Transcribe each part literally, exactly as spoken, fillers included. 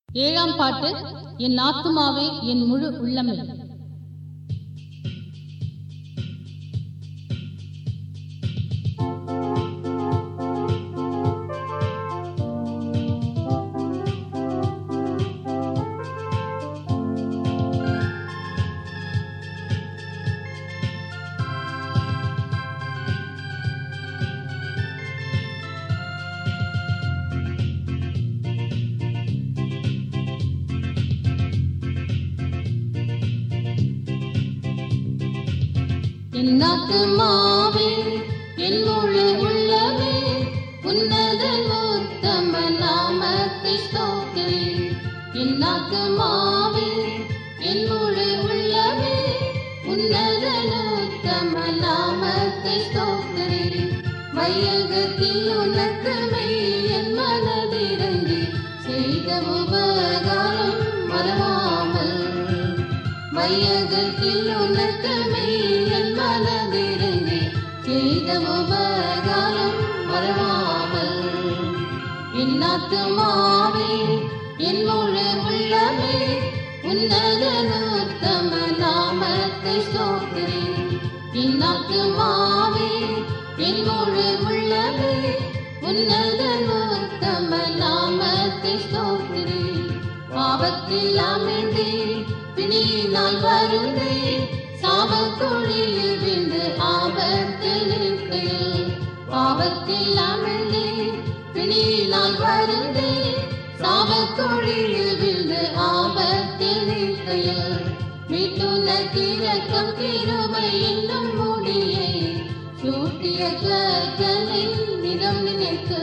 ஏழாம் பாட்டு. என் ஆத்துமாவே என் முழு உள்ளமே. என் ஆத்துமாவே என் முழு உள்ளமே உன்னத உத்தம நாமத்தை ஸ்தோத்திரி. என் ஆத்துமாவே என் முழு உள்ளமே உன்னத உத்தம நாமத்தை ஸ்தோத்திரி. வையகத்தில் உனக்கு மெய் என் மனதிறங்கி செய்த உபகாரம் மறவாமல். வையகத்தில் உனக்கு மெய் மனதிறங்கி செய்த உபகாரம் மறவாமல். என் ஆத்துமாவே என் முழு உள்ளமே உன்னத உத்தம நாமத்தை ஸ்தோத்திரி. என் ஆத்துமாவே என் முழு உள்ளமே உன்னத உத்தம நாமத்தை ஸ்தோத்திரி. பாவத்தில் அமிழ்ந்தே பிணியினால் வருந்தே சாபக்குழியில் விழுந்து ஆபத்தில் நிற்கையில். பாவத்தில் அமிழ்ந்தே பிணியினால் வருந்தே சாபக்குழியில் விழுந்து ஆபத்தில் நிற்கையில். மீட்டுனக்கு இரக்கம் கிருபை என்னும் முடியை சூட்டிய கர்த்தரின் நிதம் நினைத்து.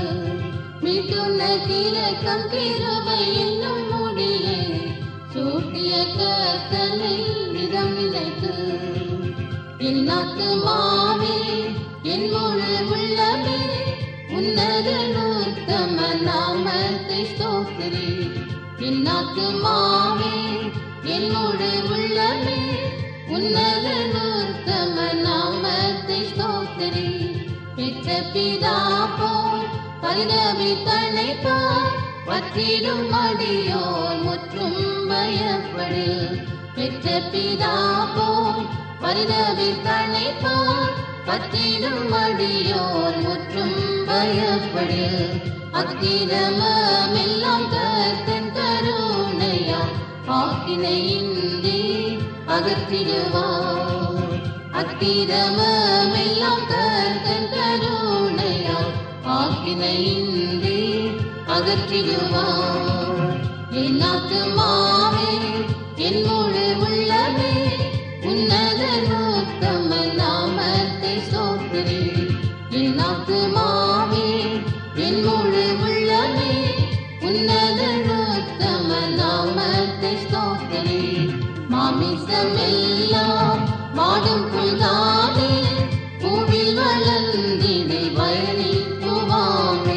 மீட்டுனக்கு இரக்கம் கிருபை என்னும் முடியை சூட்டிய கர்த்தரின் நிதம் நினைத்து. என் ஆத்துமாவே என் முழு உள்ளமே உன்னத உத்தம நாமத்தை ஸ்தோத்திரி. என் ஆத்துமாவே என் முழு உள்ளமே உன்னத உத்தம நாமத்தை ஸ்தோத்திரி. பெற்ற பிதா போல் பரிதபித்தனை போல் பற்றிடும் அடியோர் முற்றும் பயப்படு. பெற்ற பிதா போல் பரிதபித்தனை போல் பற்றிடும் அடியோர் முற்றும் பயப்படு. அக்கிரமெல்லாம் கர்த்தன் கருணையால் ஆக்கினையின்றி அகற்றிடுவார். அக்கிரமெல்லாம் கர்த்தன் கருணையால் ஆக்கினையின்றி அகற்றிடுவார். என் ஆத்துமாவே என் முழு உள்ளமே உன்னத உத்தம நாமத்தை ஸ்தோத்திரி. என் ஆத்துமாவே என் முழு உள்ளமே உன்னத உத்தம நாமத்தை ஸ்தோத்திரி. மாமிசமெல்லாம் வாடும் புல்தானே பூவில் வளர்ந்திடை வயலில் பூவாமே.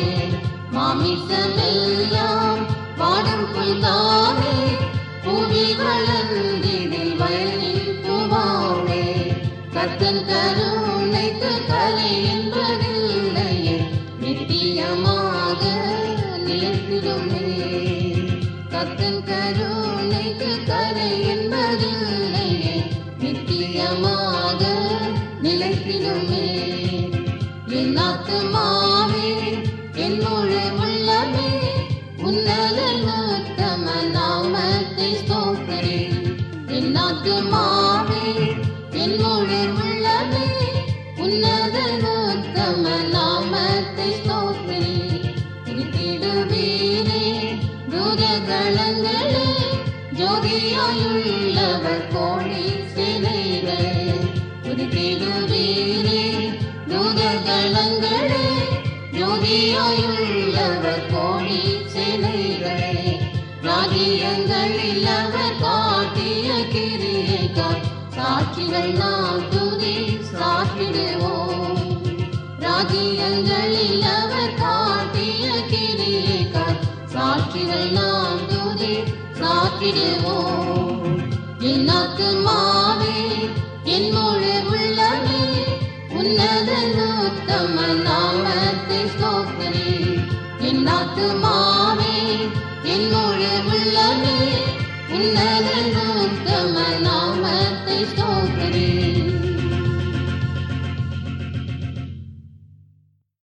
மாமிசமெல்லாம் வாடும் புல்தானே பூவில் வளர்ந்திடை வயலில் பூவாமே. கர்த்தன் கருணைக்கு கலை என்பதில்லையே நித்தியமாக நிலைத்திடுமே. கர்த்தன் கருணைக்கு கலை என்பதில்லையே நித்தியமாக நிலைத்திடுமே. என் ஆத்துமாவே என் முழு உள்ளமே உன்னத உத்தம நாமத்தை ஸ்தோத்திரி. என் ஆத்துமாவே என் முழு உள்ளமே உன்னத உத்தம நாமத்தை ஸ்தோத்திரி. குறித்திடுவீரே தூதகணங்களே ஜோதியாயுள்ளவர் கோழி சேனைகளே. குறித்திடுவீரே தூதகணங்களே ஜோதியாயுள்ளவர் கோழி சேனைகளே. ராஜ்யங்களில் அவர் காட்டிய கிரியைக்காய் சாட்சிகள் நாம் துதி சாற்றிடுவோம். ராஜ்யங்களில் அவர் காட்டிய கிரியைக்காய் சாட்சிகள் நாம் துதி சாற்றிடுவோம். என் ஆத்துமாவே என் முழு உள்ளமே உன்னத உத்தம நாமத்தை ஸ்தோத்திரி. என் ஆத்துமாவே என் முழு உள்ளமே உன்னத நூத்தம நாமத்தை ஸ்தோத்திரி.